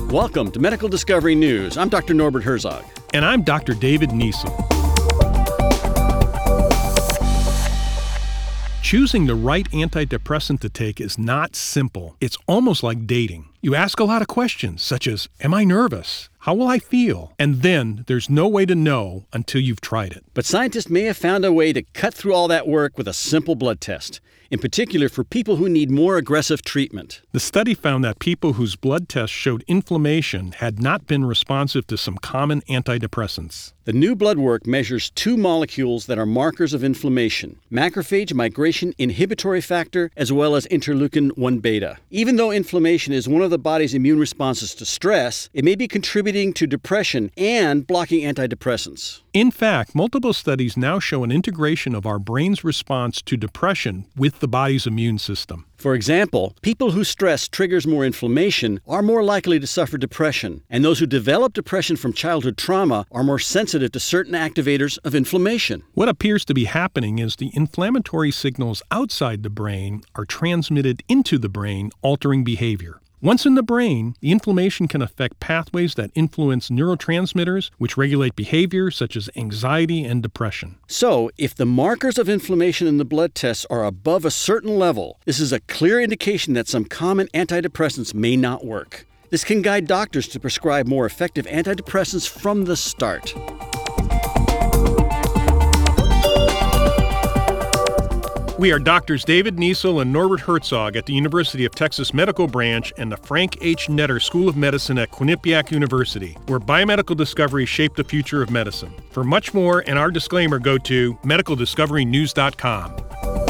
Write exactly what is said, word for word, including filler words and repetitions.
Welcome to Medical Discovery News. I'm Doctor Norbert Herzog. And I'm Doctor David Niesel. Choosing the right antidepressant to take is not simple. It's almost like dating. You ask a lot of questions, such as, am I nervous? How will I feel? And then there's no way to know until you've tried it. But scientists may have found a way to cut through all that work with a simple blood test, in particular for people who need more aggressive treatment. The study found that people whose blood tests showed inflammation had not been responsive to some common antidepressants. The new blood work measures two molecules that are markers of inflammation, macrophage migration inhibitory factor as well as interleukin one beta. Even though inflammation is one of the body's immune responses to stress, it may be contributing to depression and blocking antidepressants. In fact, multiple studies now show an integration of our brain's response to depression with the body's immune system. For example, people whose stress triggers more inflammation are more likely to suffer depression, and those who develop depression from childhood trauma are more sensitive to certain activators of inflammation. What appears to be happening is the inflammatory signals outside the brain are transmitted into the brain, altering behavior. Once in the brain, the inflammation can affect pathways that influence neurotransmitters, which regulate behavior such as anxiety and depression. So, if the markers of inflammation in the blood tests are above a certain level, this is a clear indication that some common antidepressants may not work. This can guide doctors to prescribe more effective antidepressants from the start. We are Doctors David Niesel and Norbert Herzog at the University of Texas Medical Branch and the Frank H. Netter School of Medicine at Quinnipiac University, where biomedical discoveries shape the future of medicine. For much more and our disclaimer, go to medical discovery news dot com.